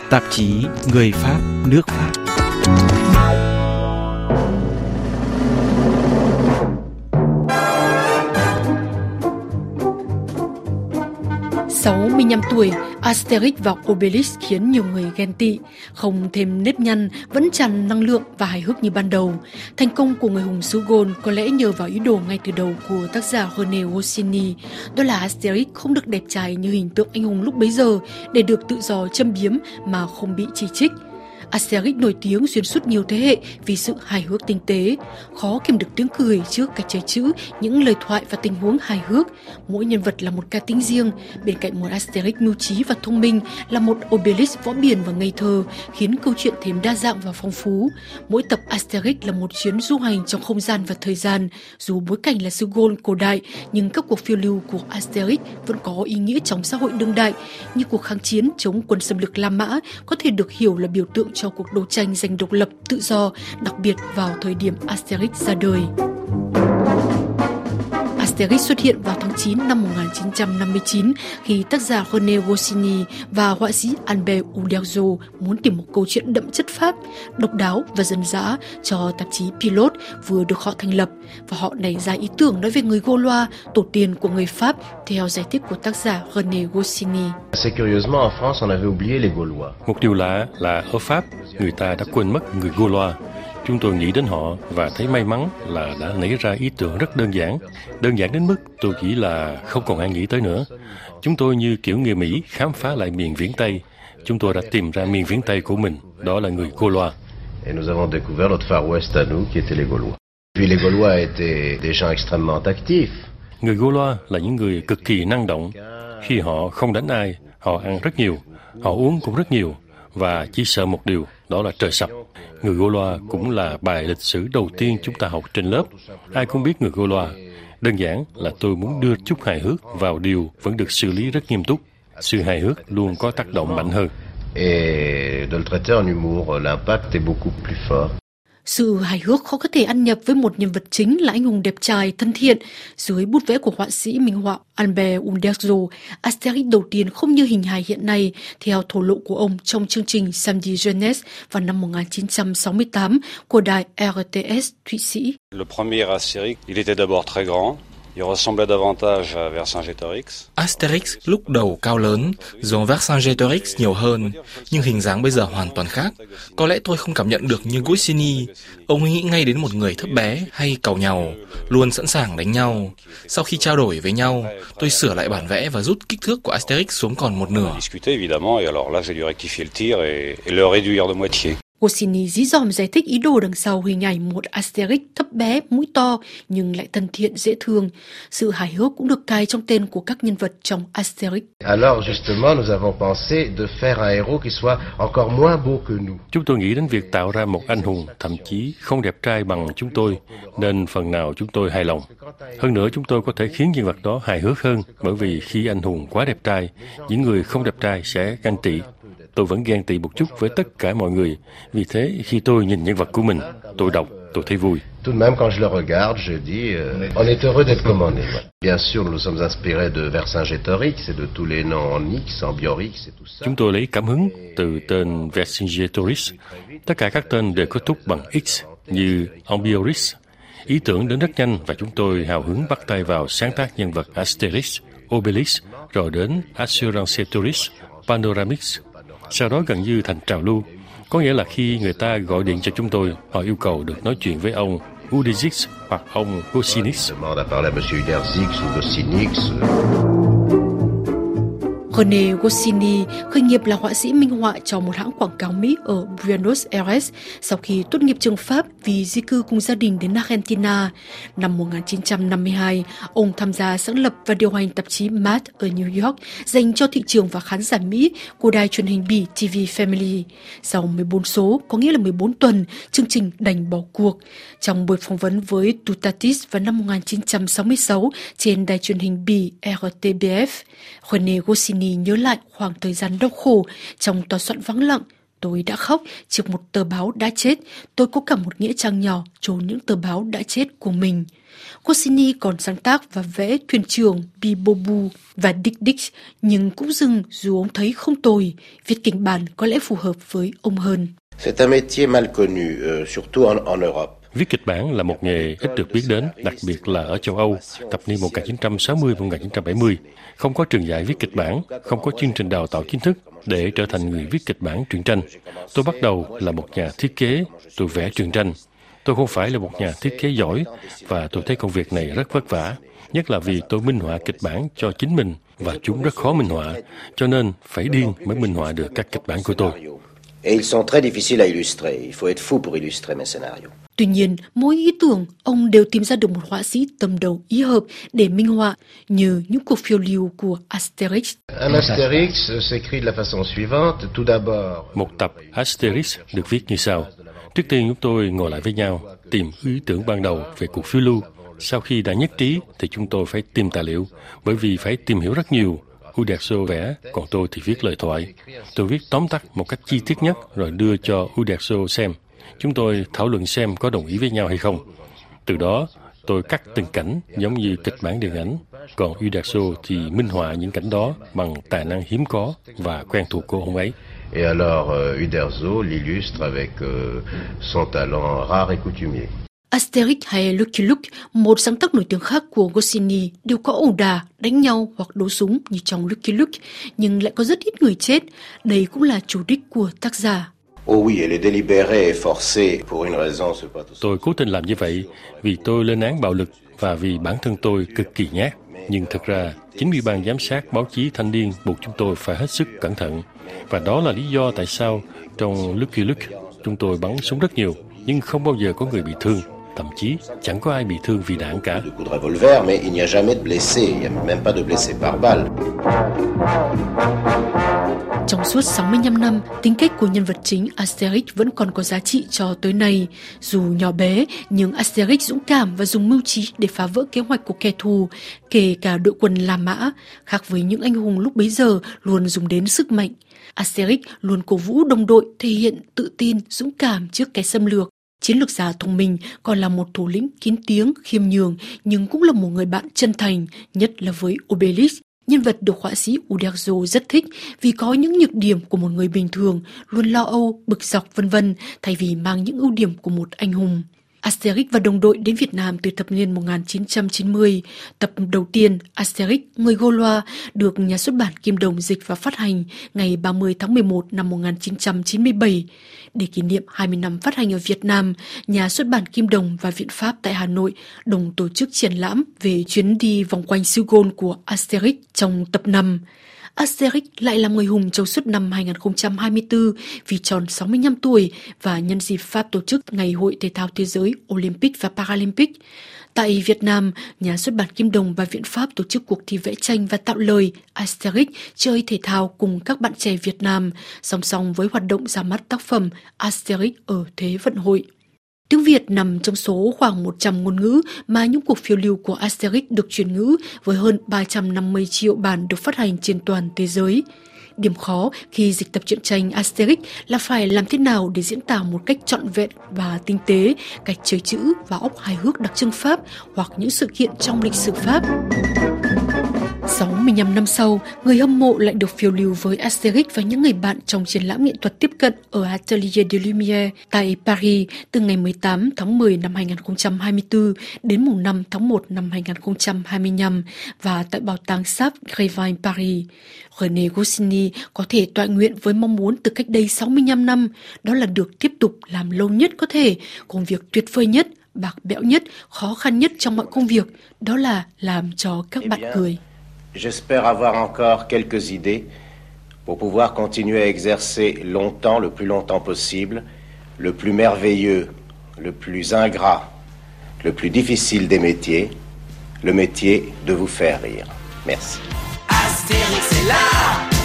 tạp chí Người Pháp, nước Pháp. Năm tuổi, Asterix và Obelix khiến nhiều người ghen tị, không thêm nếp nhăn, vẫn tràn năng lượng và hài hước như ban đầu. Thành công của người hùng xứ Gaul có lẽ nhờ vào ý đồ ngay từ đầu của tác giả René Goscinny, đó là Asterix không được đẹp trai như hình tượng anh hùng lúc bấy giờ để được tự do châm biếm mà không bị chỉ trích. Asterix nổi tiếng xuyên suốt nhiều thế hệ vì sự hài hước tinh tế, khó kìm được tiếng cười trước cái chơi chữ, những lời thoại và tình huống hài hước. Mỗi nhân vật là một cá tính riêng, bên cạnh một Asterix mưu trí và thông minh là một Obelix võ biền và ngây thơ, khiến câu chuyện thêm đa dạng và phong phú. Mỗi tập Asterix là một chuyến du hành trong không gian và thời gian. Dù bối cảnh là xứ Gaul cổ đại, nhưng các cuộc phiêu lưu của Asterix vẫn có ý nghĩa trong xã hội đương đại, như cuộc kháng chiến chống quân xâm lược La Mã có thể được hiểu là biểu tượng cho cuộc đấu tranh giành độc lập, tự do, đặc biệt vào thời điểm Asterix ra đời. Asterix xuất hiện vào tháng 9 năm 1959 khi tác giả René Goscinny và họa sĩ Albert Uderzo muốn tìm một câu chuyện đậm chất Pháp, độc đáo và dân dã cho tạp chí Pilot vừa được họ thành lập, và họ nảy ra ý tưởng nói về người Gaulois, tổ tiên của người Pháp, theo giải thích của tác giả René Goscinny. Một điều lạ là ở Pháp, người ta đã quên mất người Gaulois. Chúng tôi nghĩ đến họ và thấy may mắn là đã nảy ra ý tưởng rất đơn giản đến mức tôi nghĩ là không còn ai nghĩ tới nữa. Chúng tôi như kiểu người Mỹ khám phá lại miền viễn Tây. Chúng tôi đã tìm ra miền viễn Tây của mình, đó là người Gaulois. Et nous avons découvert notre Far West à nous, qui étaient les Gaulois. Puis les Gaulois étaient des gens extrêmement actifs. Người Gaulois là những người cực kỳ năng động. Khi họ không đánh ai, họ ăn rất nhiều, họ uống cũng rất nhiều, và chỉ sợ một điều, đó là trời sập. Người Gaulois cũng là bài lịch sử đầu tiên chúng ta học trên lớp. Ai cũng biết người Gaulois. Đơn giản là tôi muốn đưa chút hài hước vào điều vẫn được xử lý rất nghiêm túc. Sự hài hước luôn có tác động mạnh hơn. Et de le traiter en humour, l'impact est beaucoup plus fort. Sự hài hước khó có thể ăn nhập với một nhân vật chính là anh hùng đẹp trai, thân thiện. Dưới bút vẽ của họa sĩ minh họa Albert Uderzo, Asterix đầu tiên không như hình hài hiện nay, theo thổ lộ của ông trong chương trình Samedi Jeunesse vào năm 1968 của đài RTS Thụy Sĩ. Le premier Asterix, il était d'abord très grand. Il ressemblait davantage à Vercingétorix. Asterix lúc đầu cao lớn, giống Vercingétorix nhiều hơn, nhưng hình dáng bây giờ hoàn toàn khác. Có lẽ tôi không cảm nhận được như Goscinny. Ông nghĩ ngay đến một người thấp bé hay càu nhàu, luôn sẵn sàng đánh nhau. Sau khi trao đổi với nhau, tôi sửa lại bản vẽ và rút kích thước của Asterix xuống còn một nửa. Goscinny dí dỏm giải thích ý đồ đằng sau hình ảnh một Asterix thấp bé, mũi to nhưng lại thân thiện, dễ thương. Sự hài hước cũng được cài trong tên của các nhân vật trong Asterix. Alors justement, nous avons pensé de faire un héros qui soit encore moins beau que nous. Chúng tôi nghĩ đến việc tạo ra một anh hùng thậm chí không đẹp trai bằng chúng tôi, nên phần nào chúng tôi hài lòng. Hơn nữa chúng tôi có thể khiến nhân vật đó hài hước hơn, bởi vì khi anh hùng quá đẹp trai, những người không đẹp trai sẽ ganh tị. Tôi vẫn ghen tị một chút với tất cả mọi người. Vì thế, khi tôi nhìn nhân vật của mình, tôi đọc, tôi thấy vui. Tout de même, quand je le regarde, je dis, on est heureux d'être comme on est. Bien sûr, nous nous sommes inspirés de Vercingétorix et de tous les noms en X, en Biorix et tout ça. Chúng tôi lấy cảm hứng từ tên Vercingétorix. Tất cả các tên đều kết thúc bằng X, như Ambiorix. Ý tưởng đến rất nhanh và chúng tôi hào hứng bắt tay vào sáng tác nhân vật Asterix, Obelix, rồi đến Assurancetorix, Panoramix. Sau đó gần như thành trào lưu. Có nghĩa là khi người ta gọi điện cho chúng tôi, họ yêu cầu được nói chuyện với ông Uderzo hoặc ông Goscinny. René Goscinny khởi nghiệp là họa sĩ minh họa cho một hãng quảng cáo Mỹ ở Buenos Aires sau khi tốt nghiệp trường Pháp vì di cư cùng gia đình đến Argentina. Năm 1952, ông tham gia sáng lập và điều hành tạp chí Mad ở New York dành cho thị trường và khán giả Mỹ của đài truyền hình Bỉ TV Family. Sau 14 số, có nghĩa là 14 tuần, chương trình đành bỏ cuộc. Trong buổi phỏng vấn với Dutatis vào năm 1966 trên đài truyền hình Bỉ RTBF, René Goscinny nhớ lại khoảng thời gian đau khổ trong tòa soạn vắng lặng. Tôi đã khóc trước một tờ báo đã chết. Tôi có cả một nghĩa trang nhỏ chôn những tờ báo đã chết của mình. Goscinny còn sáng tác và vẽ thuyền trưởng Bibobu và Dick Dick, nhưng cũng dừng dù ông thấy không tồi. Viết kịch bản có lẽ phù hợp với ông hơn. C'est un métier mal connu, surtout en Europe. Viết kịch bản là một nghề ít được biết đến, đặc biệt là ở châu Âu, thập niên 1960-1970. Không có trường dạy viết kịch bản, không có chương trình đào tạo chính thức để trở thành người viết kịch bản truyện tranh. Tôi bắt đầu là một nhà thiết kế, tôi vẽ truyện tranh. Tôi không phải là một nhà thiết kế giỏi và tôi thấy công việc này rất vất vả, nhất là vì tôi minh họa kịch bản cho chính mình và chúng rất khó minh họa, cho nên phải điên mới minh họa được các kịch bản của tôi. Et ils sont très difficiles à illustrer. Il faut être fou pour illustrer mes scénarios. Tuy nhiên, mỗi ý tưởng, ông đều tìm ra được một họa sĩ tầm đầu ý hợp để minh họa, như những cuộc phiêu lưu của Asterix. Un Astérix s'écrit de la façon suivante. Tout d'abord, Một tập Asterix được viết như sau. Trước tiên chúng tôi ngồi lại với nhau, tìm ý tưởng ban đầu về cuộc phiêu lưu. Sau khi đã nhất trí thì chúng tôi phải tìm tài liệu, bởi vì phải tìm hiểu rất nhiều. Uderzo vẽ, còn tôi thì viết lời thoại. Tôi viết tóm tắt một cách chi tiết nhất rồi đưa cho Uderzo xem. Chúng tôi thảo luận xem có đồng ý với nhau hay không. Từ đó, tôi cắt từng cảnh giống như kịch bản điện ảnh, còn Uderzo thì minh họa những cảnh đó bằng tài năng hiếm có và quen thuộc của ông ấy. et alors Uderzo l'illustre avec son talent rare et coutumier. Asterix hay Lucky Luke, một sáng tác nổi tiếng khác của Goscinny, đều có ẩu đả, đánh nhau hoặc đấu súng như trong Lucky Luke, nhưng lại có rất ít người chết. Đây cũng là chủ đích của tác giả. Oh oui, elle est délibérée et forcée pour une raison, c'est pas tout ça. Tôi cố tình làm như vậy vì tôi lên án bạo lực và vì bản thân tôi cực kỳ nhát. Nhưng thực ra, chính vì ban giám sát báo chí thanh niên buộc chúng tôi phải hết sức cẩn thận. Và đó là lý do tại sao trong Lucky Luke chúng tôi bắn súng rất nhiều, nhưng không bao giờ có người bị thương. Thậm chí chẳng có ai bị thương vì đạn cả. De coups de revolver, mais il n'y a jamais de blessés, il n'y a même pas de blessés par balle. Trong suốt 65 năm, tính cách của nhân vật chính Asterix vẫn còn có giá trị cho tới nay. Dù nhỏ bé, nhưng Asterix dũng cảm và dùng mưu trí để phá vỡ kế hoạch của kẻ thù, kể cả đội quân La Mã, khác với những anh hùng lúc bấy giờ luôn dùng đến sức mạnh. Asterix luôn cổ vũ đồng đội thể hiện tự tin, dũng cảm trước kẻ xâm lược. Chiến lược gia thông minh, còn là một thủ lĩnh kín tiếng, khiêm nhường, nhưng cũng là một người bạn chân thành, nhất là với Obélix. Nhân vật được họa sĩ Uderzo rất thích vì có những nhược điểm của một người bình thường, luôn lo âu, bực dọc vân vân, thay vì mang những ưu điểm của một anh hùng. Asterix và đồng đội đến Việt Nam từ thập niên 1990. Tập đầu tiên, Asterix, người Gaulois, được nhà xuất bản Kim Đồng dịch và phát hành ngày 30 tháng 11 năm 1997. Để kỷ niệm 20 năm phát hành ở Việt Nam, nhà xuất bản Kim Đồng và Viện Pháp tại Hà Nội đồng tổ chức triển lãm về chuyến đi vòng quanh xứ Gaul của Asterix trong tập 5. Asterix lại là người hùng trong suốt năm 2024 vì tròn 65 tuổi và nhân dịp Pháp tổ chức Ngày hội Thể thao Thế giới Olympic và Paralympic. Tại Việt Nam, nhà xuất bản Kim Đồng và Viện Pháp tổ chức cuộc thi vẽ tranh và tạo lời Asterix chơi thể thao cùng các bạn trẻ Việt Nam, song song với hoạt động ra mắt tác phẩm Asterix ở Thế vận hội. Tiếng Việt nằm trong số khoảng 100 ngôn ngữ mà những cuộc phiêu lưu của Asterix được chuyển ngữ với hơn 350 triệu bản được phát hành trên toàn thế giới. Điểm khó khi dịch tập truyện tranh Asterix là phải làm thế nào để diễn tả một cách trọn vẹn và tinh tế cách chơi chữ và óc hài hước đặc trưng Pháp hoặc những sự kiện trong lịch sử Pháp. 65 năm sau, người hâm mộ lại được phiêu lưu với Asterix và những người bạn trong triển lãm nghệ thuật tiếp cận ở Atelier de Lumière tại Paris từ ngày 18 tháng 10 năm 2024 đến mùng 5 tháng 1 năm 2025 và tại Bảo tàng Sáp Grévin Paris. René Goscinny có thể tọa nguyện với mong muốn từ cách đây 65 năm, đó là được tiếp tục làm lâu nhất có thể, công việc tuyệt vời nhất, bạc bẽo nhất, khó khăn nhất trong mọi công việc, đó là làm cho các bạn cười. J'espère avoir encore quelques idées pour pouvoir continuer à exercer longtemps, le plus longtemps possible, le plus merveilleux, le plus ingrat, le plus difficile des métiers, le métier de vous faire rire. Merci. Astérix est là.